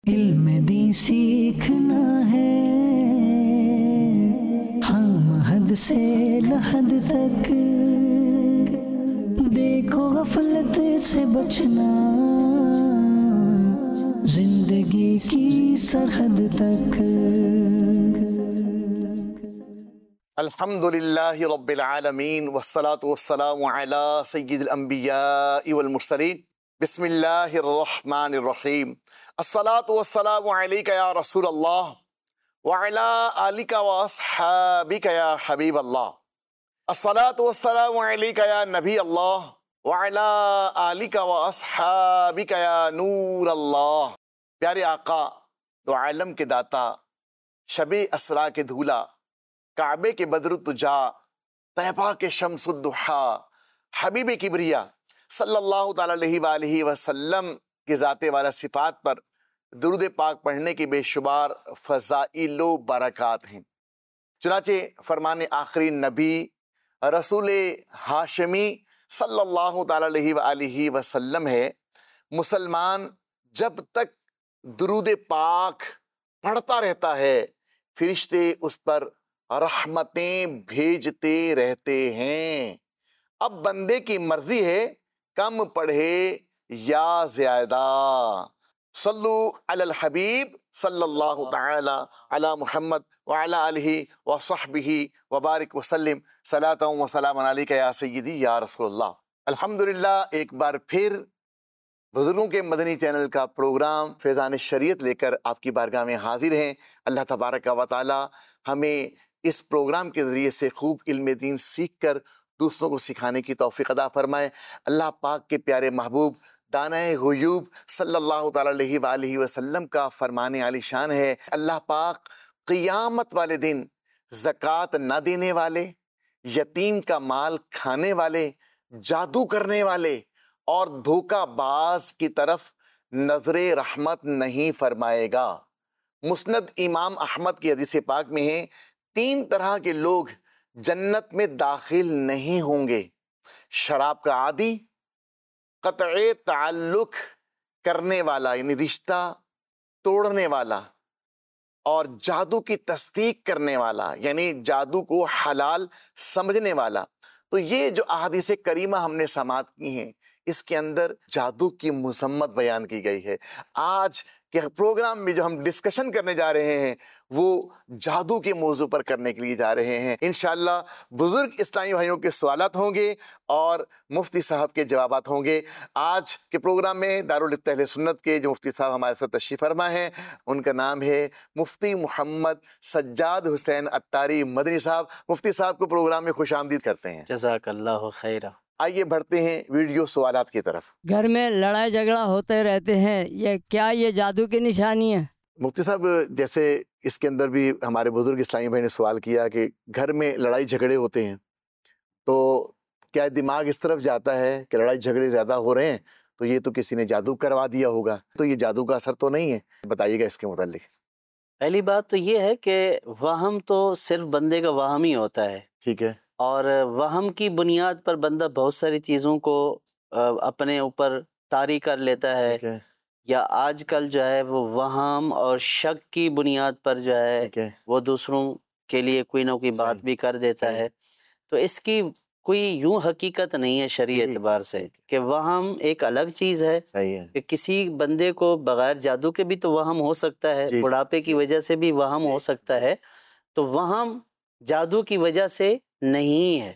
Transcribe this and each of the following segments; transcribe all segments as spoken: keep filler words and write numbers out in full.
علم دین سیکھنا ہے، ہاں حد سے لحد تک، دیکھو غفلت سے بچنا، زندگی کی سرحد تک۔ الحمد للہ رب العالمین والصلاة والسلام علی سید الانبیاء والمرسلین، بسم اللہ الرحمن الرحیم۔ الصلاة والسلام علیک یا رسول اللہ وعلی آلک واصحابک یا حبیب اللہ۔ الصلاة والسلام علیک یا نبی اللہ وعلی آلک واصحابک یا نور اللہ۔ پیارے آقا، دو عالم کے داتا، شب اسرا کے دھولا، کعبے کے بدر الدجا، طیبہ کے شمس الضحیٰ، حبیب کبریا صلی اللہ تعالیٰ علیہ وآلہ وسلم کی ذات والا صفات پر درود پاک پڑھنے کی بے شمار فضائل و برکات ہیں۔ چنانچہ فرمان آخری نبی رسول ہاشمی صلی اللہ تعالیٰ علیہ وآلہ وسلم ہے، مسلمان جب تک درود پاک پڑھتا رہتا ہے فرشتے اس پر رحمتیں بھیجتے رہتے ہیں۔ اب بندے کی مرضی ہے کم پڑھے یا زیادہ۔ صلو علی الحبیب صلی اللہ تعالی علی محمد وعلی آلہ وصحبہ وبارک وسلم، صلاۃ و سلام علیک یا سیدی یا رسول اللہ۔ الحمدللہ ایک بار پھر بزرگوں کے مدنی چینل کا پروگرام فیضان شریعت لے کر آپ کی بارگاہ میں حاضر ہیں۔ اللہ تبارک و تعالی ہمیں اس پروگرام کے ذریعے سے خوب علم دین سیکھ کر دوسروں کو سکھانے کی توفیق عطا فرمائے۔ اللہ پاک کے پیارے محبوب دانہ غیوب صلی اللہ تعالیٰ علیہ وآلہ وسلم کا فرمان عالی شان ہے، اللہ پاک قیامت والے دن زکوٰۃ نہ دینے والے، یتیم کا مال کھانے والے، جادو کرنے والے اور دھوکہ باز کی طرف نظر رحمت نہیں فرمائے گا۔ مسند امام احمد کی حدیث پاک میں ہے، تین طرح کے لوگ جنت میں داخل نہیں ہوں گے: شراب کا عادی، قطع تعلق کرنے والا یعنی رشتہ توڑنے والا، اور جادو کی تصدیق کرنے والا یعنی جادو کو حلال سمجھنے والا۔ تو یہ جو احادیث کریمہ ہم نے سماعت کی ہیں، اس کے اندر جادو کی مذمت بیان کی گئی ہے۔ آج کے پروگرام میں جو ہم ڈسکشن کرنے جا رہے ہیں وہ جادو کے موضوع پر کرنے کے لیے جا رہے ہیں۔ انشاءاللہ بزرگ اسلامی بھائیوں کے سوالات ہوں گے اور مفتی صاحب کے جوابات ہوں گے۔ آج کے پروگرام میں دارالفت اہل سنت کے جو مفتی صاحب ہمارے ساتھ تشریف فرما ہیں، ان کا نام ہے مفتی محمد سجاد حسین عطاری مدنی صاحب۔ مفتی صاحب کو پروگرام میں خوش آمدید کرتے ہیں۔ جزاک اللہ خیرہ۔ آئیے بڑھتے ہیں ویڈیو سوالات کی طرف۔ گھر میں لڑائی جھگڑا ہوتے رہتے ہیں، یہ کیا یہ جادو کی نشانی ہے؟ مفتی صاحب، جیسے اس کے اندر بھی ہمارے بزرگ اسلامی بھائی نے سوال کیا کہ گھر میں لڑائی جھگڑے ہوتے ہیں تو کیا دماغ اس طرف جاتا ہے کہ لڑائی جھگڑے زیادہ ہو رہے ہیں تو یہ تو کسی نے جادو کروا دیا ہوگا، تو یہ جادو کا اثر تو نہیں ہے؟ بتائیے گا اس کے متعلق۔ پہلی بات تو یہ ہے کہ وہم تو صرف بندے کا وہم ہی ہوتا ہے، ٹھیک ہے، اور وہم کی بنیاد پر بندہ بہت ساری چیزوں کو اپنے اوپر طاری کر لیتا ہے، یا آج کل جو ہے وہ وہم اور شک کی بنیاد پر جو ہے وہ دوسروں کے لیے کوئی نہ کوئی بات بھی کر دیتا ہے۔ تو اس کی کوئی یوں حقیقت نہیں ہے شرعی اعتبار سے کہ وہم ایک الگ چیز ہے کہ کسی بندے کو بغیر جادو کے بھی تو وہم ہو سکتا ہے، بڑھاپے کی وجہ سے بھی وہم ہو سکتا ہے، تو وہم جادو کی وجہ سے نہیں ہے۔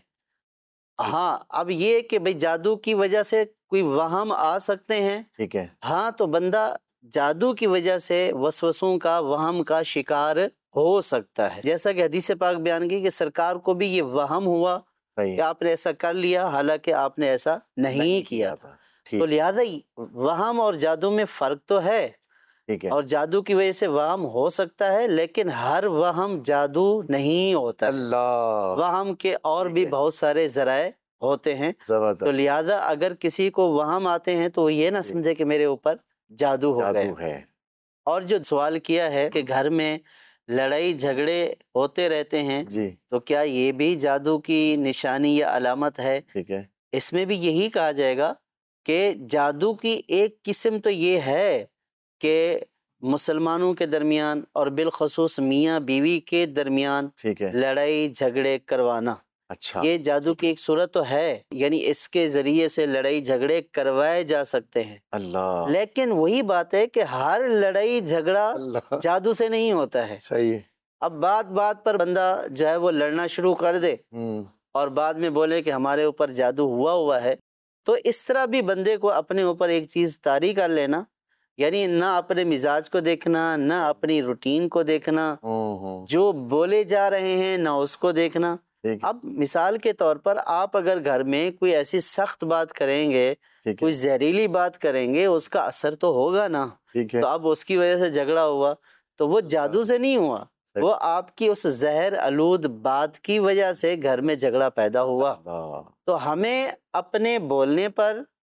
ہاں، اب یہ کہ بھئی جادو کی وجہ سے کوئی وہم آ سکتے ہیں، ٹھیک ہے، ہاں، تو بندہ جادو کی وجہ سے وسوسوں کا وہم کا شکار ہو سکتا ہے، جیسا کہ حدیث پاک بیان کی کہ سرکار کو بھی یہ وہم ہوا کہ آپ نے ایسا کر لیا حالانکہ آپ نے ایسا نہیں کیا تھا۔ تو لہذا وہم اور جادو میں فرق تو ہے، اور جادو کی وجہ سے وہم ہو سکتا ہے، لیکن ہر وہم جادو نہیں ہوتا، وہم کے اور بھی بہت سارے ذرائع ہوتے ہیں۔ تو لہذا اگر کسی کو وہم آتے ہیں تو وہ یہ نہ سمجھے کہ میرے اوپر جادو ہو گئے۔ اور جو سوال کیا ہے کہ گھر میں لڑائی جھگڑے ہوتے رہتے ہیں تو کیا یہ بھی جادو کی نشانی یا علامت ہے؟ اس میں بھی یہی کہا جائے گا کہ جادو کی ایک قسم تو یہ ہے کہ مسلمانوں کے درمیان اور بالخصوص میاں بیوی کے درمیان ٹھیک ہے، لڑائی جھگڑے کروانا، اچھا، یہ جادو کی ایک صورت تو ہے، یعنی اس کے ذریعے سے لڑائی جھگڑے کروائے جا سکتے ہیں، اللہ لیکن وہی بات ہے کہ ہر لڑائی جھگڑا اللہ جادو سے نہیں ہوتا ہے۔ صحیح ہے، اب بات بات پر بندہ جو ہے وہ لڑنا شروع کر دے ہوں اور بعد میں بولے کہ ہمارے اوپر جادو ہوا ہوا ہے، تو اس طرح بھی بندے کو اپنے اوپر ایک چیز طاری کر لینا، یعنی نہ اپنے مزاج کو دیکھنا، نہ اپنی روٹین کو دیکھنا، ہوں ہوں جو بولے جا رہے ہیں نہ اس کو دیکھنا۔ ٹھیک ہے، اب مثال کے طور پر آپ اگر گھر میں کوئی ایسی سخت بات کریں گے، ٹھیک کوئی ہے، زہریلی بات کریں گے، اس کا اثر تو ہوگا نا۔ ٹھیک ہے، تو اب اس کی وجہ سے جھگڑا ہوا تو وہ جادو سے نہیں ہوا، وہ آپ کی اس زہر آلود بات کی وجہ سے گھر میں جھگڑا پیدا ہوا۔ اللہ، تو ہمیں اپنے بولنے پر،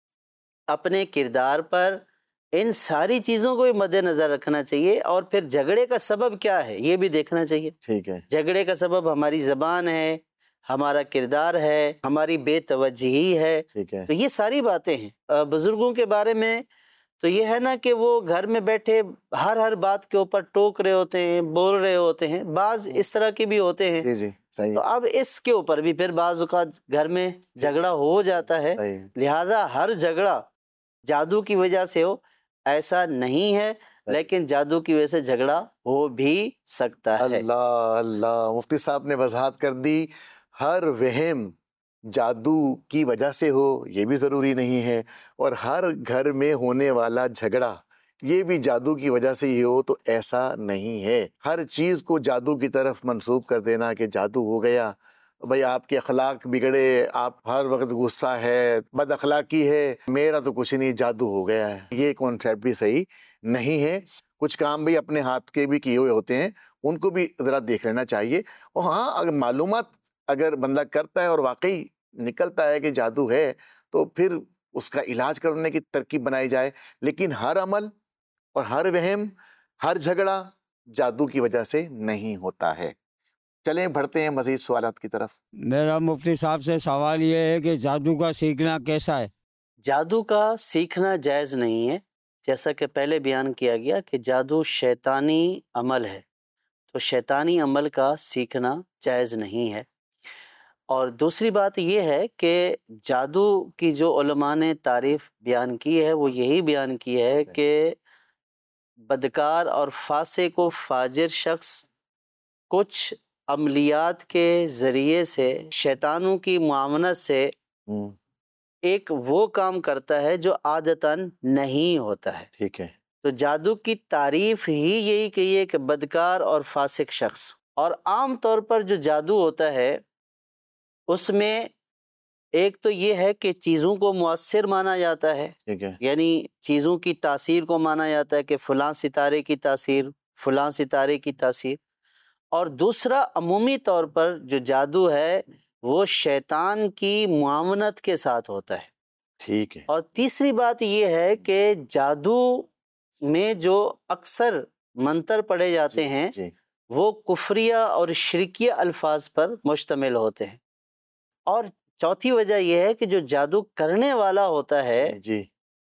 اپنے کردار پر، ان ساری چیزوں کو بھی مد نظر رکھنا چاہیے، اور پھر جھگڑے کا سبب کیا ہے یہ بھی دیکھنا چاہیے۔ ٹھیک ہے، جھگڑے کا سبب ہماری زبان ہے، ہمارا کردار ہے، ہماری بے توجہی ہے، ٹھیک ہے، تو یہ ساری باتیں ہیں۔ بزرگوں کے بارے میں تو یہ ہے نا کہ وہ گھر میں بیٹھے ہر ہر بات کے اوپر ٹوک رہے ہوتے ہیں، بول رہے ہوتے ہیں، بعض اس طرح کے بھی ہوتے ہیں۔ جی جی صحیح تو اب اس کے اوپر بھی پھر بعض اوقات گھر میں جھگڑا ہو جاتا ہے، صحیح، لہذا ہر جھگڑا جادو کی وجہ سے ہو ایسا نہیں ہے، لیکن جادو کی وجہ سے جھگڑا ہو بھی سکتا ہے۔ اللہ اللہ، مفتی صاحب نے وضاحت کر دی، ہر وہم جادو کی وجہ سے ہو یہ بھی ضروری نہیں ہے، اور ہر گھر میں ہونے والا جھگڑا یہ بھی جادو کی وجہ سے ہی ہو تو ایسا نہیں ہے۔ ہر چیز کو جادو کی طرف منسوب کر دینا کہ جادو ہو گیا، بھئی آپ کے اخلاق بگڑے، آپ ہر وقت غصہ ہے، بد اخلاقی ہے، میرا تو کچھ نہیں، جادو ہو گیا ہے، یہ کانسیپٹ بھی صحیح نہیں ہے۔ کچھ کام بھی اپنے ہاتھ کے بھی کیے ہوئے ہوتے ہیں، ان کو بھی ذرا دیکھ لینا چاہیے، اور ہاں اگر معلومات اگر بندہ کرتا ہے اور واقعی نکلتا ہے کہ جادو ہے تو پھر اس کا علاج کرنے کی ترکیب بنائی جائے، لیکن ہر عمل اور ہر وہم، ہر جھگڑا جادو کی وجہ سے نہیں ہوتا ہے۔ چلیں بڑھتے ہیں مزید سوالات کی طرف۔ میرا مفتی صاحب سے سوال یہ ہے کہ جادو کا سیکھنا کیسا ہے؟ جادو کا سیکھنا جائز نہیں ہے، جیسا کہ پہلے بیان کیا گیا کہ جادو شیطانی عمل ہے، تو شیطانی عمل کا سیکھنا جائز نہیں ہے۔ اور دوسری بات یہ ہے کہ جادو کی جو علماء نے تعریف بیان کی ہے وہ یہی بیان کی ہے کہ بدکار اور فاسق و فاجر شخص کچھ عملیات کے ذریعے سے شیطانوں کی معاونت سے ہوں ایک وہ کام کرتا ہے جو عادتاً نہیں ہوتا ہے۔ ٹھیک ہے، تو جادو کی تعریف ہی یہی کہی ہے کہ بدکار اور فاسق شخص، اور عام طور پر جو جادو ہوتا ہے اس میں ایک تو یہ ہے کہ چیزوں کو مؤثر مانا جاتا ہے، ٹھیک ہے، یعنی چیزوں کی تاثیر کو مانا جاتا ہے کہ فلاں ستارے کی تاثیر، فلاں ستارے کی تاثیر، اور دوسرا عمومی طور پر جو جادو ہے وہ شیطان کی معاونت کے ساتھ ہوتا ہے۔ ٹھیک ہے، اور تیسری بات یہ ہے کہ جادو میں جو اکثر منتر پڑھے جاتے ہیں جی وہ کفریہ اور شرکیہ الفاظ پر مشتمل ہوتے ہیں۔ اور چوتھی وجہ یہ ہے کہ جو جادو کرنے والا ہوتا ہے جی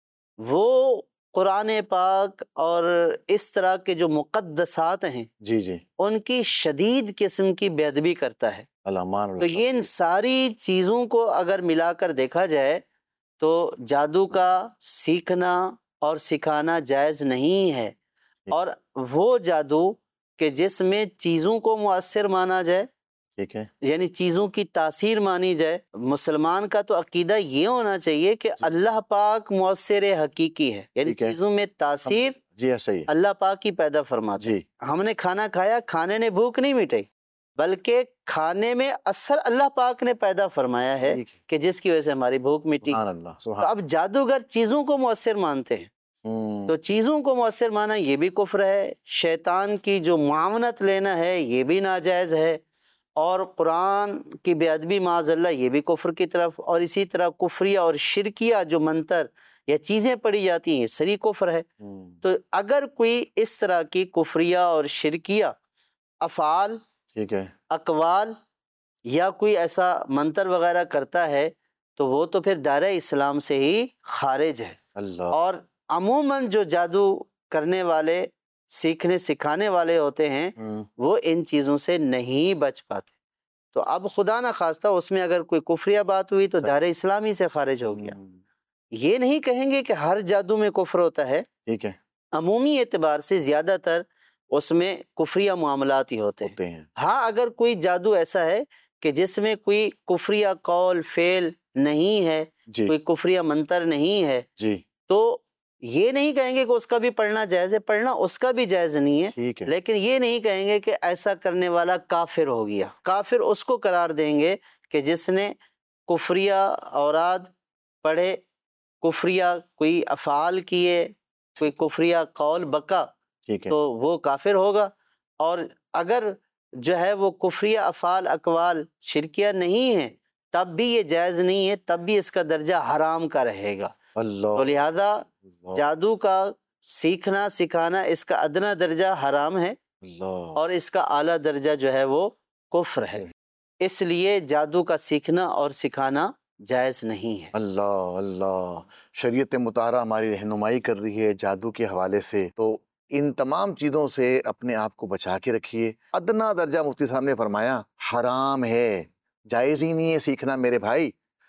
وہ قرآن پاک اور اس طرح کے جو مقدسات ہیں جی جی ان کی شدید قسم کی بے ادبی کرتا ہے۔ الامان، تو یہ ان ساری چیزوں کو اگر ملا کر دیکھا جائے تو جادو کا سیکھنا اور سکھانا جائز نہیں ہے، اور وہ جادو کہ جس میں چیزوں کو مؤثر مانا جائے، ٹھیک ہے، یعنی چیزوں کی تاثیر مانی جائے، مسلمان کا تو عقیدہ یہ ہونا چاہیے کہ اللہ پاک مؤثر حقیقی ہے، یعنی ٹھیک ہے، چیزوں میں تاثیر جی ہاں صحیح، اللہ پاک ہی پیدا فرماتے ہیں۔ جی ہم نے کھانا کھایا، کھانے نے بھوک نہیں مٹائی، بلکہ کھانے میں اثر اللہ پاک نے پیدا فرمایا ہے ٹھیک ہے، کہ جس کی وجہ سے ہماری بھوک مٹی۔ سبحان اللہ، تو سبحان اب جادوگر چیزوں کو مؤثر مانتے ہیں، ہوں، تو چیزوں کو مؤثر مانا یہ بھی کفر ہے، شیطان کی جو معاونت لینا ہے یہ بھی ناجائز ہے، اور قرآن کی بے ادبی معاذ اللہ یہ بھی کفر کی طرف، اور اسی طرح کفریہ اور شرکیہ جو منتر یا چیزیں پڑھی جاتی ہیں سری کفر ہے۔ ہوں، تو اگر کوئی اس طرح کی کفریہ اور شرکیہ افعال، ٹھیک ہے، اقوال یا کوئی ایسا منتر وغیرہ کرتا ہے تو وہ تو پھر دائرہ اسلام سے ہی خارج ہے۔ اللہ، اور عموماً جو جادو کرنے والے سیکھنے سکھانے والے ہوتے ہیں وہ ان چیزوں سے نہیں بچ پاتے. تو اب خدا نہ خواستہ اس میں اگر کوئی کفریہ بات ہوئی تو دار اسلامی سے خارج ہو گیا. یہ نہیں کہیں گے کہ ہر جادو میں کفر ہوتا ہے، ٹھیک ہے، عمومی اعتبار سے زیادہ تر اس میں کفریہ معاملات ہی ہوتے ہیں. ہاں اگر کوئی جادو ایسا ہے کہ جس میں کوئی کفریہ قول فعل نہیں ہے، جی کوئی کفریہ منتر نہیں ہے، جی تو یہ نہیں کہیں گے کہ اس کا بھی پڑھنا جائز ہے، پڑھنا اس کا بھی جائز نہیں ہے، ٹھیک ہے، لیکن یہ نہیں کہیں گے کہ ایسا کرنے والا کافر ہو گیا. کافر اس کو قرار دیں گے کہ جس نے کفریہ اوراد پڑھے، کفریہ کوئی افعال کیے، کوئی کفریہ قول بکا، ٹھیک ہے، تو وہ کافر ہوگا. اور اگر جو ہے وہ کفریہ افعال اقوال شرکیہ نہیں ہیں تب بھی یہ جائز نہیں ہے، تب بھی اس کا درجہ حرام کا رہے گا. اللہ تو لہذا جادو کا سیکھنا سکھانا اس کا ادنا درجہ حرام ہے اللہ اور اس کا اعلیٰ درجہ جو ہے وہ کفر ہے. اس لیے جادو کا سیکھنا اور سکھانا جائز نہیں ہے. اللہ اللہ شریعت مطہرہ ہماری رہنمائی کر رہی ہے جادو کے حوالے سے، تو ان تمام چیزوں سے اپنے آپ کو بچا کے رکھیے. ادنا درجہ مفتی صاحب نے فرمایا حرام ہے، جائز ہی نہیں ہے سیکھنا میرے بھائی.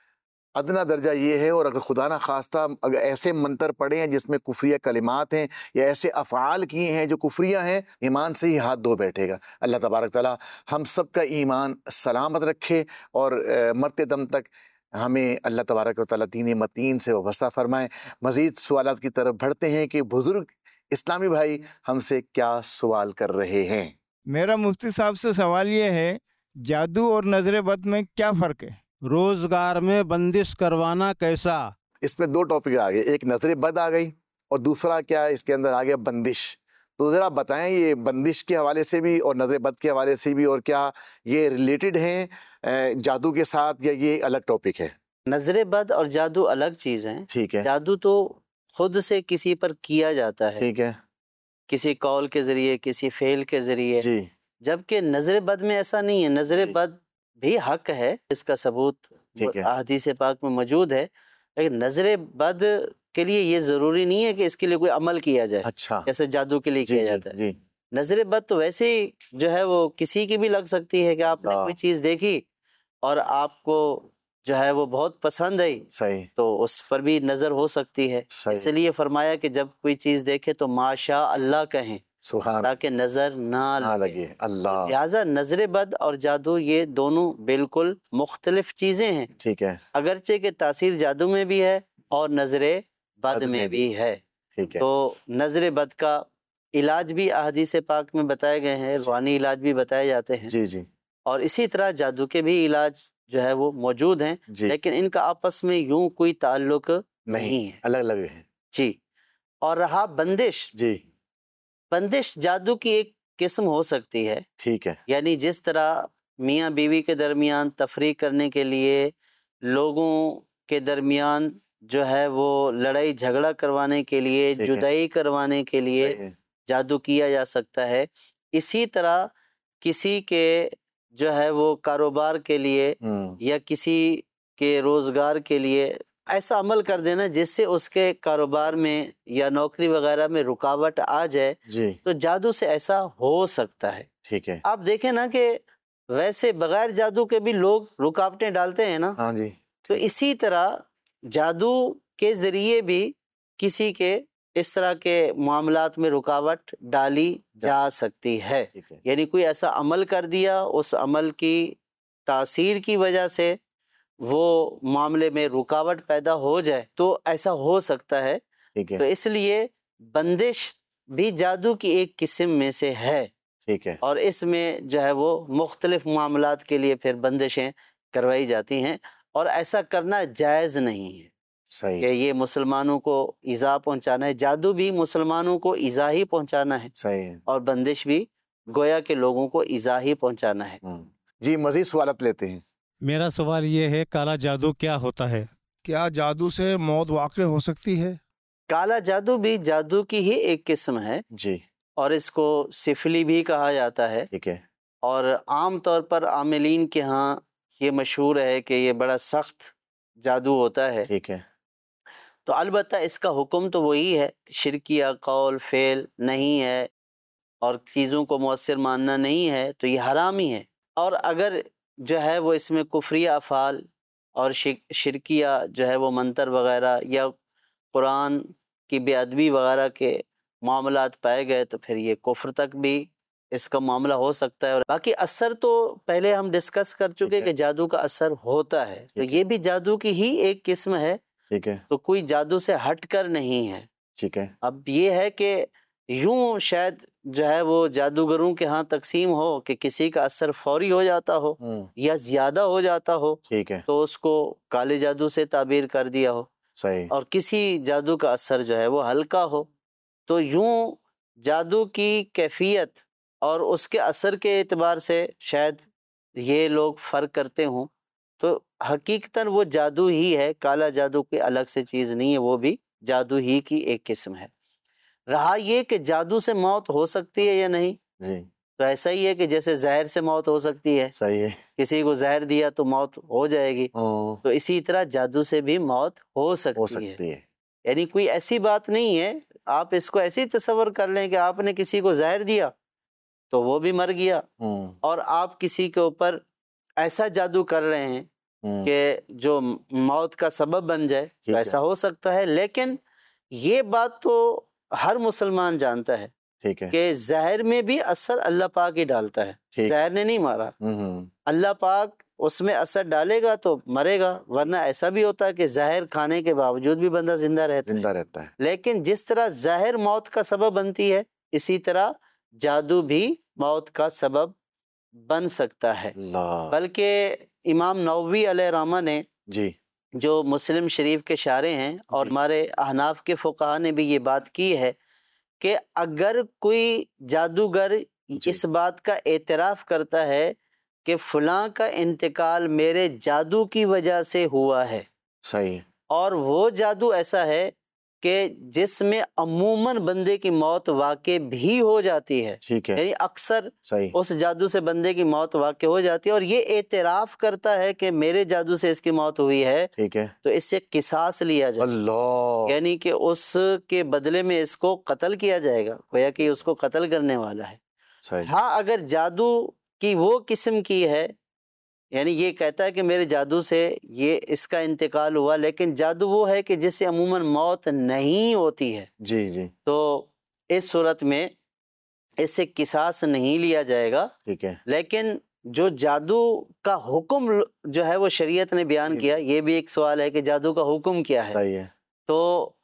ادنا درجہ یہ ہے، اور اگر خدا نہ خواستہ اگر ایسے منتر پڑھے ہیں جس میں کفریہ کلمات ہیں یا ایسے افعال کیے ہیں جو کفریہ ہیں، ایمان سے ہی ہاتھ دھو بیٹھے گا. اللہ تبارک تعالیٰ ہم سب کا ایمان سلامت رکھے اور مرتے دم تک ہمیں اللہ تبارک و تعالیٰ دین متین سے وابستہ فرمائے. مزید سوالات کی طرف بڑھتے ہیں کہ بزرگ اسلامی بھائی ہم سے کیا سوال کر رہے ہیں. میرا مفتی صاحب سے سوال یہ ہے، جادو اور نظر بد میں کیا فرق ہے؟ روزگار میں بندش کروانا کیسا؟ اس میں دو ٹاپک آ گئے، ایک نظر بد آ گئی اور دوسرا کیا اس کے اندر آ گیا بندش. تو ذرا بتائیں یہ بندش کے حوالے سے بھی اور نظر بد کے حوالے سے بھی، اور کیا یہ ریلیٹڈ ہیں جادو کے ساتھ یا یہ الگ ٹاپک ہے؟ نظر بد اور جادو الگ چیز ہیں. ٹھیک ہے، جادو تو خود سے کسی پر کیا جاتا ہے، ٹھیک ہے کسی قول کے ذریعے، کسی فعل کے ذریعے، جی، جبکہ نظر بد میں ایسا نہیں ہے. نظر جی. بد بھی حق ہے، اس کا ثبوت ٹھیک ہے. احادیث پاک میں موجود ہے، لیکن نظر بد کے لیے یہ ضروری نہیں ہے کہ اس کے لیے کوئی عمل کیا جائے اچھا، جیسے جادو کے لیے جی کیا جی جاتا ہے. جی، نظر بد تو ویسے ہی جو ہے وہ کسی کی بھی لگ سکتی ہے کہ آپ نے اللہ. کوئی چیز دیکھی اور آپ کو جو ہے وہ بہت پسند آئی صحیح تو اس پر بھی نظر ہو سکتی ہے. صحیح. اس لیے فرمایا کہ جب کوئی چیز دیکھے تو ماشاء اللہ کہیں سبحان تاکہ نظر نہ نہ لگے. لگے. اللہ لہٰذا نظر بد اور جادو یہ دونوں بالکل مختلف چیزیں ہیں، ٹھیک ہے، اگرچہ کہ تاثیر جادو میں بھی ہے اور نظر بد میں بھی ہے. ٹھیک ہے، تو نظر بد کا علاج بھی احادیث پاک میں بتائے گئے ہیں، روحانی علاج بھی بتائے جاتے ہیں، جی جی اور اسی طرح جادو کے بھی علاج جو ہے وہ موجود ہیں، جی، لیکن ان کا آپس میں یوں کوئی تعلق نہیں ہے. الگ الگ ہے. جی. اور رہا بندش، جی بندش جادو کی ایک قسم ہو سکتی ہے. ٹھیک ہے، یعنی جس طرح میاں بیوی کے درمیان تفریق کرنے کے لیے، لوگوں کے درمیان جو ہے وہ لڑائی جھگڑا کروانے کے لیے، ٹھیک ہے. جدائی کروانے کے لیے صحیح ہے. جادو کیا جا سکتا ہے، اسی طرح کسی کے جو ہے وہ کاروبار کے لیے ہوں، یا کسی کے روزگار کے لیے ایسا عمل کر دینا جس سے اس کے کاروبار میں یا نوکری وغیرہ میں رکاوٹ آ جائے، جی تو جادو سے ایسا ہو سکتا ہے. ٹھیک ہے، آپ دیکھیں نا کہ ویسے بغیر جادو کے بھی لوگ رکاوٹیں ڈالتے ہیں نا، ہاں جی، تو اسی طرح جادو کے ذریعے بھی کسی کے اس طرح کے معاملات میں رکاوٹ ڈالی جا سکتی ہے. ٹھیک ہے، یعنی کوئی ایسا عمل کر دیا، اس عمل کی تاثیر کی وجہ سے وہ معاملے میں رکاوٹ پیدا ہو جائے تو ایسا ہو سکتا ہے. ٹھیک ہے، تو اس لیے بندش بھی جادو کی ایک قسم میں سے ہے، ٹھیک ہے، اور اس میں جو ہے وہ مختلف معاملات کے لیے پھر بندشیں کروائی جاتی ہیں، اور ایسا کرنا جائز نہیں ہے صحیح کہ یہ مسلمانوں کو ایذا پہنچانا ہے. جادو بھی مسلمانوں کو ایذا ہی پہنچانا ہے، صحیح ہے. اور بندش بھی گویا کے لوگوں کو ایذا ہی پہنچانا ہے. ہوں. جی مزید سوالات لیتے ہیں. میرا سوال یہ ہے، کالا جادو کیا ہوتا ہے؟ کیا جادو سے موت واقع ہو سکتی ہے؟ کالا جادو بھی جادو کی ہی ایک قسم ہے، جی اور اس کو سفلی بھی کہا جاتا ہے، ٹھیک ہے، اور عام طور پر عاملین کے ہاں یہ مشہور ہے کہ یہ بڑا سخت جادو ہوتا ہے. ٹھیک ہے، تو البتہ اس کا حکم تو وہی ہے، شرکیہ قول فعل نہیں ہے، اور چیزوں کو مؤثر ماننا نہیں ہے تو یہ حرام ہی ہے۔ اور اگر جو ہے وہ اس میں کفریہ افعال اور شرکیہ جو ہے وہ منتر وغیرہ یا قرآن کی بے ادبی وغیرہ کے معاملات پائے گئے تو پھر یہ کفر تک بھی اس کا معاملہ ہو سکتا ہے۔ اور باقی اثر تو پہلے ہم ڈسکس کر چکے کہ جادو کا اثر ہوتا ہے، تو یہ بھی جادو کی ہی ایک قسم ہے، ٹھیک ہے، تو کوئی جادو سے ہٹ کر نہیں ہے۔ ٹھیک ہے، اب یہ ہے کہ یوں شاید جو ہے وہ جادوگروں کے ہاں تقسیم ہو کہ کسی کا اثر فوری ہو جاتا ہو یا زیادہ ہو جاتا ہو، ٹھیک ہے، تو اس کو کالے جادو سے تعبیر کر دیا ہو، صحیح، اور کسی جادو کا اثر جو ہے وہ ہلکا ہو۔ تو یوں جادو کی کیفیت اور اس کے اثر کے اعتبار سے شاید یہ لوگ فرق کرتے ہوں، تو حقیقتاً وہ جادو ہی ہے، کالا جادو کوئی الگ سے چیز نہیں ہے، وہ بھی جادو ہی کی ایک قسم ہے۔ رہا یہ کہ جادو سے موت ہو سکتی ہے یا نہیں، جی، تو ایسا ہی ہے کہ جیسے زہر سے موت ہو سکتی ہے، صحیح ہے، کسی کو زہر دیا تو موت ہو جائے گی، او، تو اسی طرح جادو سے بھی موت ہو سکتی, ہو سکتی ہے، یعنی کوئی ایسی بات نہیں ہے، آپ اس کو ایسے ہی تصور کر لیں کہ آپ نے کسی کو زہر دیا تو وہ بھی مر گیا، ہوں، اور آپ کسی کے اوپر ایسا جادو کر رہے ہیں ہوں، کہ جو موت کا سبب بن جائے، ٹھیک تو ہے، ایسا ہو سکتا ہے۔ لیکن یہ بات تو ہر مسلمان جانتا ہے ٹھیک ہے، کہ زہر میں بھی اثر اللہ پاک ہی ڈالتا ہے، ٹھیک، زہر نے نہیں مارا، ہوں، ہوں، اللہ پاک اس میں اثر ڈالے گا تو مرے گا، ورنہ ایسا بھی ہوتا ہے کہ زہر کھانے کے باوجود بھی بندہ زندہ رہتا ہے۔ زندہ رہتا ہے، لیکن جس طرح زہر موت کا سبب بنتی ہے، اسی طرح جادو بھی موت کا سبب بن سکتا ہے۔ اللہ، بلکہ امام نووی علیہ رحمہ نے جی، جو مسلم شریف کے شارح ہیں اور ہمارے احناف کے فقہا نے بھی یہ بات کی ہے کہ اگر کوئی جادوگر اس بات کا اعتراف کرتا ہے کہ فلاں کا انتقال میرے جادو کی وجہ سے ہوا ہے، صحیح، اور وہ جادو ایسا ہے کہ جس میں عموماً بندے کی موت واقع بھی ہو جاتی ہے، ٹھیک ہے، یعنی اکثر صحیح، اس جادو سے بندے کی موت واقع ہو جاتی ہے، اور یہ اعتراف کرتا ہے کہ میرے جادو سے اس کی موت ہوئی ہے، ٹھیک ہے، تو اس سے قصاص لیا جائے، اللہ، یعنی کہ اس کے بدلے میں اس کو قتل کیا جائے گا، گویا کہ اس کو قتل کرنے والا ہے۔ صحیح، ہاں اگر جادو کی وہ قسم کی ہے، یعنی یہ کہتا ہے کہ میرے جادو سے یہ اس کا انتقال ہوا، لیکن جادو وہ ہے کہ جس سے عموماً موت نہیں ہوتی ہے، جی، جی، تو اس صورت میں اس سے قصاص نہیں لیا جائے گا۔ ٹھیک ہے، لیکن جو جادو کا حکم جو ہے وہ شریعت نے بیان کیا، یہ بھی ایک سوال ہے کہ جادو کا حکم کیا ہے۔ صحیح ہے، تو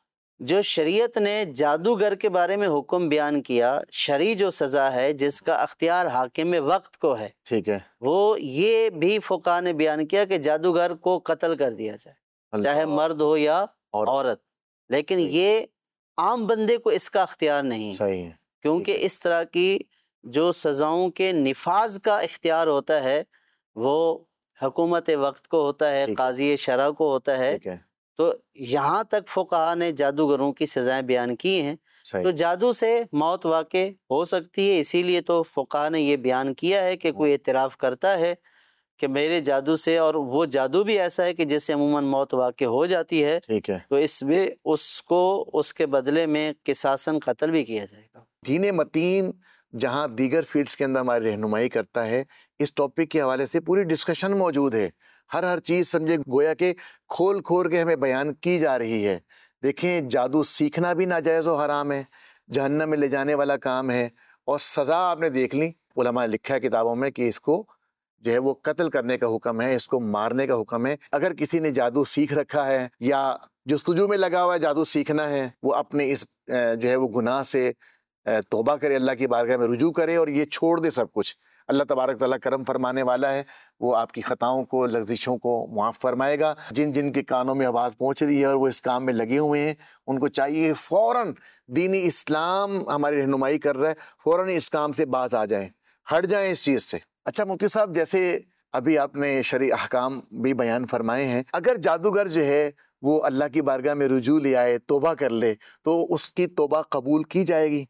جو شریعت نے جادوگر کے بارے میں حکم بیان کیا، شرعی جو سزا ہے جس کا اختیار حاکم وقت کو ہے، ٹھیک ہے، وہ یہ بھی فقہا نے بیان کیا کہ جادوگر کو قتل کر دیا جائے، اللہ، چاہے مرد ہو یا اور عورت۔ لیکن صحیح، یہ عام بندے کو اس کا اختیار نہیں، صحیح ہے، کیونکہ اس طرح کی جو سزاؤں کے نفاذ کا اختیار ہوتا ہے وہ حکومت وقت کو ہوتا ہے، ٹھیک ہے، قاضی شرع کو ہوتا ہے۔ ٹھیک ہے، تو یہاں تک فقہا نے جادوگروں کی سزائیں بیان کی ہیں، تو صحیح، جادو سے موت واقع ہو سکتی ہے، اسی لیے تو فقہا نے یہ بیان کیا ہے کہ کوئی اعتراف کرتا ہے کہ میرے جادو سے، اور وہ جادو بھی ایسا ہے کہ جس سے عموماً موت واقع ہو جاتی ہے، ٹھیک ہے، تو اس میں اس کو اس کے بدلے میں قصاصاً قتل بھی کیا جائے گا۔ دین متین جہاں دیگر فیلڈز کے اندر ہماری رہنمائی کرتا ہے، اس ٹاپک کے حوالے سے پوری ڈسکشن موجود ہے، ہر ہر چیز سمجھے گویا کہ کھول کھول کے ہمیں بیان کی جا رہی ہے۔ دیکھیں، جادو سیکھنا بھی ناجائز و حرام ہے، جہنم میں لے جانے والا کام ہے، اور سزا آپ نے دیکھ لی، علماء نے لکھا ہے کتابوں میں کہ اس کو جو ہے وہ قتل کرنے کا حکم ہے، اس کو مارنے کا حکم ہے۔ اگر کسی نے جادو سیکھ رکھا ہے یا جستجو میں لگا ہوا ہے جادو سیکھنا ہے، وہ اپنے اس جو ہے وہ گناہ سے توبہ کرے، اللہ کی بارگاہ میں رجوع کرے اور یہ چھوڑ دے سب کچھ۔ اللہ تبارک تعالیٰ کرم فرمانے والا ہے، وہ آپ کی خطاؤں کو، لغزشوں کو معاف فرمائے گا۔ جن جن کے کانوں میں آواز پہنچ رہی ہے اور وہ اس کام میں لگے ہوئے ہیں، ان کو چاہیے فوراً، دینی اسلام ہماری رہنمائی کر رہا ہے، فوراً اس کام سے باز آ جائیں، ہٹ جائیں اس چیز سے۔ اچھا مفتی صاحب، جیسے ابھی آپ نے شرعی احکام بھی بیان فرمائے ہیں، اگر جادوگر جو ہے وہ اللہ کی بارگاہ میں رجوع لے آئے، توبہ کر لے، تو اس کی توبہ قبول کی جائے گی؟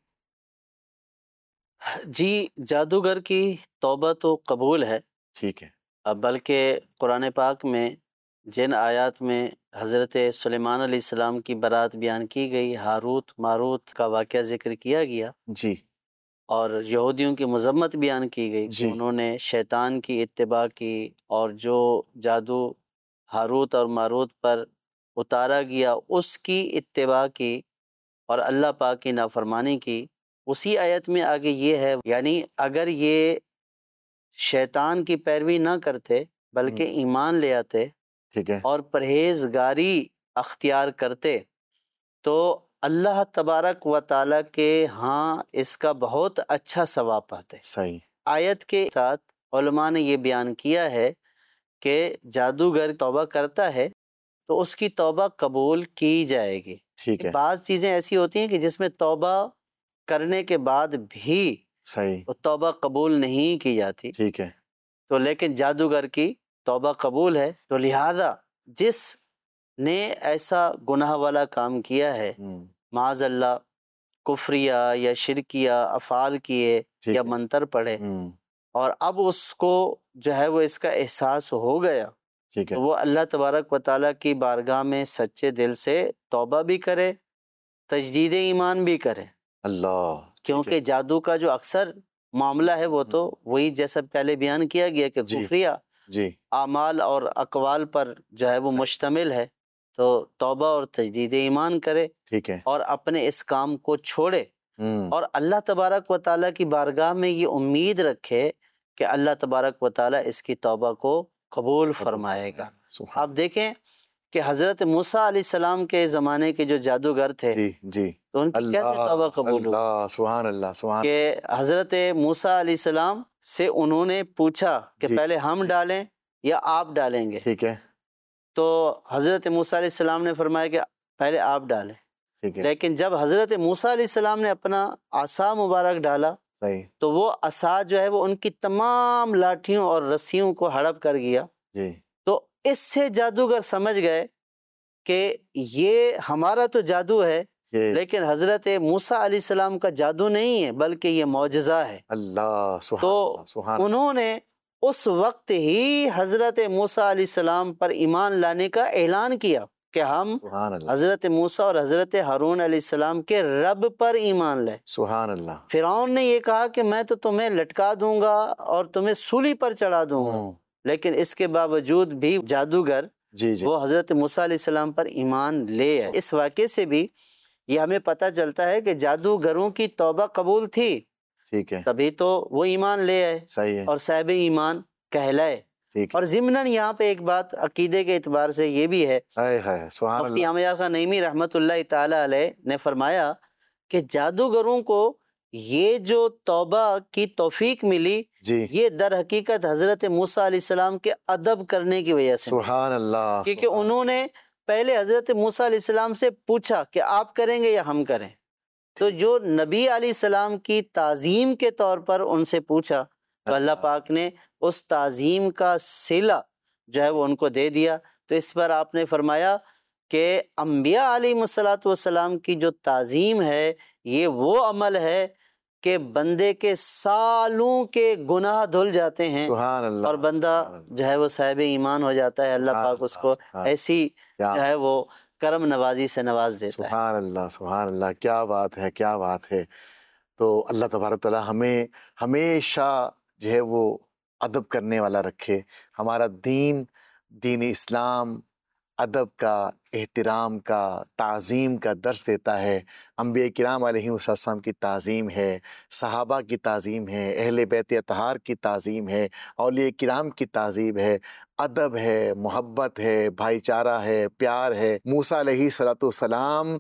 جی، جادوگر کی توبہ تو قبول ہے، ٹھیک ہے، بلکہ قرآن پاک میں جن آیات میں حضرت سلیمان علیہ السلام کی برات بیان کی گئی، ہاروت ماروت کا واقعہ ذکر کیا گیا، جی، اور یہودیوں کی مذمت بیان کی گئی جی۔ کہ انہوں نے شیطان کی اتباع کی اور جو جادو ہاروت اور ماروت پر اتارا گیا اس کی اتباع کی اور اللہ پاک کی نافرمانی کی۔ اسی آیت میں آگے یہ ہے، یعنی اگر یہ شیطان کی پیروی نہ کرتے بلکہ ایمان لے آتے ٹھیک ہے، اور پرہیزگاری اختیار کرتے تو اللہ تبارک و تعالیٰ کے ہاں اس کا بہت اچھا ثواب پاتے۔ صحیح۔ آیت کے ساتھ علماء نے یہ بیان کیا ہے کہ جادوگر توبہ کرتا ہے تو اس کی توبہ قبول کی جائے گی۔ ٹھیک ہے، بعض چیزیں ایسی ہوتی ہیں کہ جس میں توبہ کرنے کے بعد بھی صحیح، وہ توبہ قبول نہیں کی جاتی، ٹھیک ہے، تو لیکن جادوگر کی توبہ قبول ہے، تو لہذا جس نے ایسا گناہ والا کام کیا ہے، ہم، معاذ اللہ کفریہ یا شرکیہ افعال کیے ٹھیک یا ہے، منتر پڑھے ہم، اور اب اس کو جو ہے وہ اس کا احساس ہو گیا، ٹھیک ہے، تو وہ اللہ تبارک و تعالیٰ کی بارگاہ میں سچے دل سے توبہ بھی کرے، تجدید ایمان بھی کرے، اللہ، کیونکہ جادو کا جو اکثر معاملہ ہے وہ تو وہی جیسا پہلے بیان کیا گیا کہ جی، کفریہ جی، اعمال اور اقوال پر جو ہے وہ مشتمل ہے، تو توبہ اور تجدید ایمان کرے ٹھیک ہے، اور اپنے اس کام کو چھوڑے ہم، اور اللہ تبارک و تعالیٰ کی بارگاہ میں یہ امید رکھے کہ اللہ تبارک و تعالیٰ اس کی توبہ کو قبول فرمائے گا۔ سبحان، آپ دیکھیں کہ حضرت موسیٰ علیہ السلام کے زمانے کے جو جادوگر تھے جی، جی، تو ان کی کیسے توبہ اللہ، قبول ہوئی اللہ، سبحان اللہ، سبحان، کہ حضرت موسیٰ علیہ السلام سے انہوں نے پوچھا کہ جی، پہلے ہم ڈالیں یا آپ ڈالیں گے، ٹھیک ہے، تو حضرت موسیٰ علیہ السلام نے فرمایا کہ پہلے آپ ڈالیں، ٹھیک ہے، لیکن جب حضرت موسیٰ علیہ السلام نے اپنا عصا مبارک ڈالا صحیح، تو وہ عصا جو ہے وہ ان کی تمام لاٹھیوں اور رسیوں کو ہڑپ کر گیا، جی، تو اس سے جادوگر سمجھ گئے کہ یہ ہمارا تو جادو ہے یہ لیکن حضرت موسیٰ علیہ السلام کا جادو نہیں ہے بلکہ یہ معجزہ ہے۔ اللہ، سبحان تو اللہ، سبحان، انہوں نے اس وقت ہی حضرت موسیٰ علیہ السلام پر ایمان لانے کا اعلان کیا کہ ہم سبحان اللہ، حضرت موسیٰ اور حضرت ہارون علیہ السلام کے رب پر ایمان لیں۔ سبحان اللہ، فرعون نے یہ کہا کہ میں تو تمہیں لٹکا دوں گا اور تمہیں سولی پر چڑھا دوں گا، ہم، لیکن اس کے باوجود بھی جادوگر جی، جی، وہ حضرت موسیٰ علیہ السلام پر ایمان لے آئے۔ اس واقعے سے بھی یہ ہمیں پتہ چلتا ہے کہ جادوگروں کی توبہ قبول تھی، ٹھیک ہے، تبھی تو وہ ایمان لے آئے صحیح ہے، اور صاحب ایمان کہلائے۔ ٹھیک اور ضمناً یہاں پہ ایک بات عقیدے کے اعتبار سے یہ بھی ہے، ہے، ہے، سبحان مفتی اللہ، احمد خان نعیمی رحمۃ اللہ تعالی علیہ نے فرمایا کہ جادوگروں کو یہ جو توبہ کی توفیق ملی جی، یہ در حقیقت حضرت موسیٰ علیہ السلام کے ادب کرنے کی وجہ سے، سبحان اللہ، کیونکہ سبحان، انہوں نے پہلے حضرت موسیٰ علیہ السلام سے پوچھا کہ آپ کریں گے یا ہم کریں، تو جو نبی علیہ السلام کی تعظیم کے طور پر ان سے پوچھا تو اللہ پاک نے اس تعظیم کا صلہ جو ہے وہ ان کو دے دیا۔ تو اس پر آپ نے فرمایا کہ انبیاء علیہ الصلاۃ والسلام کی جو تعظیم ہے یہ وہ عمل ہے کہ بندے کے سالوں کے گناہ دھل جاتے ہیں سبحان اللہ، اور بندہ سبحان اللہ، جو ہے وہ صاحب ایمان ہو جاتا ہے، اللہ سبحان پاک اس اللہ، کو سبحان، ایسی کیا جو ہے وہ کرم نوازی سے نواز دیتا ہے۔ سبحان اللہ، سبحان اللہ، کیا بات ہے، کیا بات ہے۔ تو اللہ تبارک تعالیٰ ہمیں ہمیشہ جو ہے وہ ادب کرنے والا رکھے۔ ہمارا دین دین اسلام ادب کا، احترام کا، تعظیم کا درس دیتا ہے۔ انبیاء کرام علیہ السلام کی تعظیم ہے، صحابہ کی تعظیم ہے، اہل بیت اطہار کی تعظیم ہے، اولیاء کرام کی تعظیم ہے، ادب ہے، محبت ہے، بھائی چارہ ہے، پیار ہے۔ موسیٰ علیہ الصلوۃ والسلام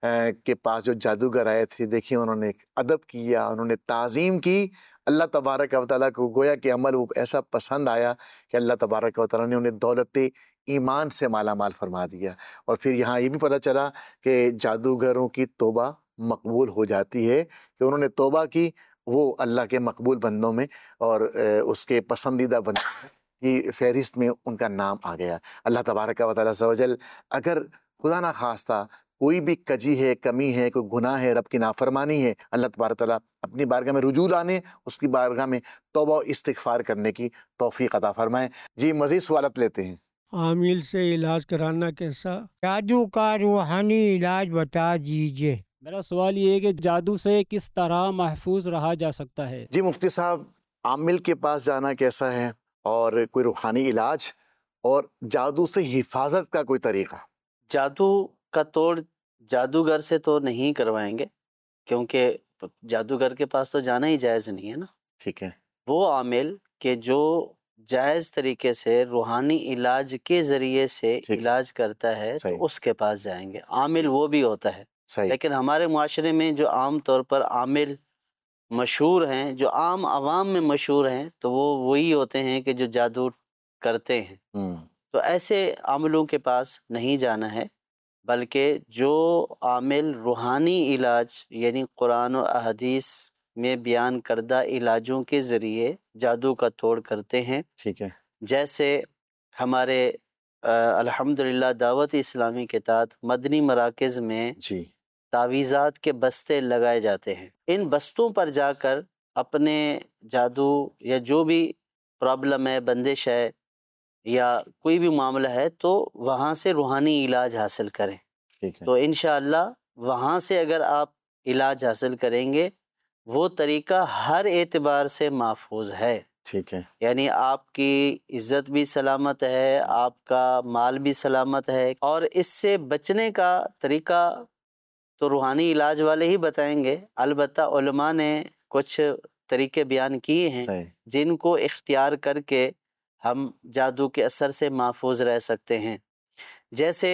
کے پاس جو جادوگر آئے تھے، دیکھیے انہوں نے ادب کیا، انہوں نے تعظیم کی۔ اللہ تبارک و تعالیٰ کو گویا کہ عمل وہ ایسا پسند آیا کہ اللہ تبارک و تعالیٰ نے انہیں دولت ایمان سے مالا مال فرما دیا۔ اور پھر یہاں یہ بھی پتہ چلا کہ جادوگروں کی توبہ مقبول ہو جاتی ہے، کہ انہوں نے توبہ کی وہ اللہ کے مقبول بندوں میں اور اس کے پسندیدہ بندوں کی فہرست میں ان کا نام آ گیا۔ اللہ تبارک و تعالیٰ عز و جل اگر خدا نہ خواستہ کوئی بھی کجی ہے، کمی ہے، کوئی گناہ ہے، رب کی نافرمانی ہے، اللہ تبارک تعالیٰ اپنی بارگاہ میں رجوع لانے، اس کی بارگاہ میں توبہ و استغفار کرنے کی توفیق عطا فرمائیں۔ جی مزید سوالات لیتے ہیں۔ عامل سے علاج کرانا کیسا؟ جادو کا روحانی علاج بتا دیجیے۔ میرا سوال یہ ہے کہ جادو سے کس طرح محفوظ رہا جا سکتا ہے؟ جی مفتی صاحب، عامل کے پاس جانا کیسا ہے، اور کوئی روحانی علاج اور جادو سے حفاظت کا کوئی طریقہ؟ جادو کا توڑ جادوگر سے تو نہیں کروائیں گے، کیونکہ جادوگر کے پاس تو جانا ہی جائز نہیں ہے نا۔ ٹھیک ہے، وہ عامل کہ جو جائز طریقے سے روحانی علاج کے ذریعے سے علاج کرتا ہے تو اس کے پاس جائیں گے، عامل وہ بھی ہوتا ہے۔ لیکن ہمارے معاشرے میں جو عام طور پر عامل مشہور ہیں، جو عام عوام میں مشہور ہیں، تو وہ وہی ہوتے ہیں کہ جو جادو کرتے ہیں۔ تو ایسے عاملوں کے پاس نہیں جانا ہے، بلکہ جو عامل روحانی علاج یعنی قرآن و احادیث میں بیان کردہ علاجوں کے ذریعے جادو کا توڑ کرتے ہیں، ٹھیک ہے، جیسے ہمارے الحمدللہ دعوت اسلامی کے تحت مدنی مراکز میں جی تعویذات کے بستے لگائے جاتے ہیں۔ ان بستوں پر جا کر اپنے جادو یا جو بھی پرابلم ہے، بندش ہے یا کوئی بھی معاملہ ہے، تو وہاں سے روحانی علاج حاصل کریں۔ تو انشاءاللہ وہاں سے اگر آپ علاج حاصل کریں گے، وہ طریقہ ہر اعتبار سے محفوظ ہے۔ ٹھیک ہے، یعنی آپ کی عزت بھی سلامت ہے، آپ کا مال بھی سلامت ہے، اور اس سے بچنے کا طریقہ تو روحانی علاج والے ہی بتائیں گے۔ البتہ علماء نے کچھ طریقے بیان کیے ہیں جن کو اختیار کر کے ہم جادو کے اثر سے محفوظ رہ سکتے ہیں۔ جیسے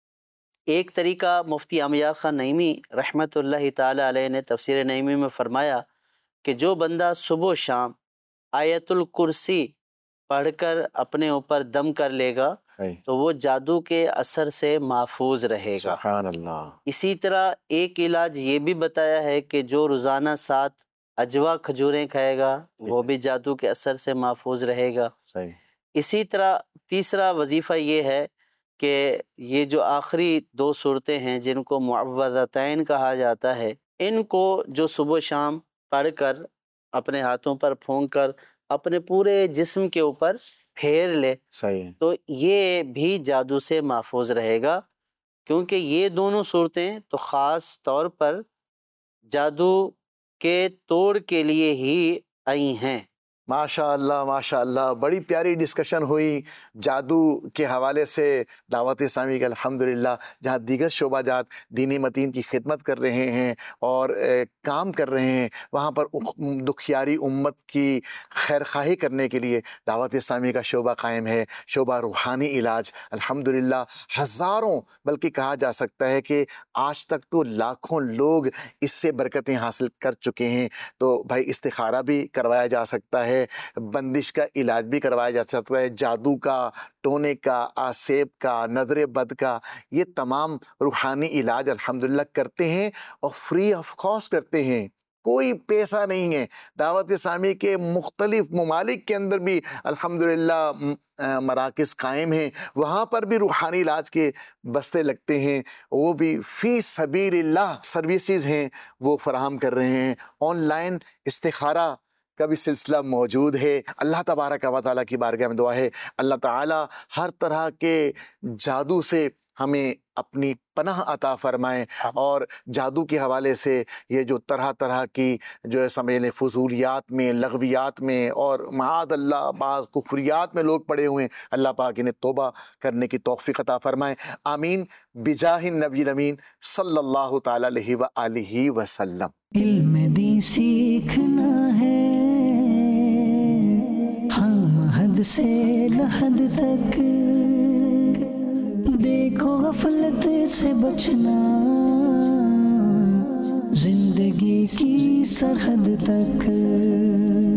ایک طریقہ مفتی امیار خان نعیمی رحمۃ اللہ تعالی علیہ نے تفسیر نعیمی میں فرمایا کہ جو بندہ صبح و شام آیت الکرسی پڑھ کر اپنے اوپر دم کر لے گا تو وہ جادو کے اثر سے محفوظ رہے گا۔ سبحان اللہ۔ اسی طرح ایک علاج یہ بھی بتایا ہے کہ جو روزانہ سات اجوا کھجوریں کھائے گا وہ بھی جادو کے اثر سے محفوظ رہے گا۔ صحیح۔ اسی طرح تیسرا وظیفہ یہ ہے کہ یہ جو آخری دو صورتیں ہیں جن کو معوذتین کہا جاتا ہے، ان کو جو صبح شام پڑھ کر اپنے ہاتھوں پر پھونک کر اپنے پورے جسم کے اوپر پھیر لے، صحیح، تو یہ بھی جادو سے محفوظ رہے گا، کیونکہ یہ دونوں صورتیں تو خاص طور پر جادو کے توڑ کے لیے ہی آئی ہیں۔ ماشاء اللہ ماشاء اللہ، بڑی پیاری ڈسکشن ہوئی جادو کے حوالے سے دعوت اسلامی کا الحمدللہ، جہاں دیگر شعبہ جات دینی متین کی خدمت کر رہے ہیں اور کام کر رہے ہیں، وہاں پر دکھیاری امت کی خیر خواہی کرنے کے لیے دعوت اسلامی کا شعبہ قائم ہے، شعبہ روحانی علاج۔ الحمدللہ ہزاروں، بلکہ کہا جا سکتا ہے کہ آج تک تو لاکھوں لوگ اس سے برکتیں حاصل کر چکے ہیں۔ تو بھائی استخارہ بھی کروایا جا سکتا ہے، بندش کا علاج بھی کروایا جا سکتا ہے، جادو کا، ٹونے کا، آسیب کا، نظر بد کا، یہ تمام روحانی علاج الحمدللہ کرتے ہیں اور فری آف کاسٹ کرتے ہیں، کوئی پیسہ نہیں ہے۔ دعوت اسلامی کے مختلف ممالک کے اندر بھی الحمدللہ مراکز قائم ہیں، وہاں پر بھی روحانی علاج کے بستے لگتے ہیں، وہ بھی فی سبیل اللہ سروسز ہیں وہ فراہم کر رہے ہیں۔ آن لائن استخارہ کا بھی سلسلہ موجود ہے۔ اللہ تبارک و تعالیٰ کی بارگاہ میں دعا ہے اللہ تعالیٰ ہر طرح کے جادو سے ہمیں اپنی پناہ عطا فرمائیں، اور جادو کے حوالے سے یہ جو طرح طرح کی جو ہے سمجھ لیں فضولیات میں، لغویات میں اور معاذ اللہ بعض کفریات میں لوگ پڑے ہوئے ہیں، اللہ پاک انہیں توبہ کرنے کی توفیق عطا فرمائیں، آمین، بجاہ النبی الامین صلی اللہ تعالیٰ علیہ وآلہ وسلم۔ علم دین سیکھنا ہے ہم حد سے لحد تک، دیکھو غفلت سے بچنا زندگی کی سرحد تک۔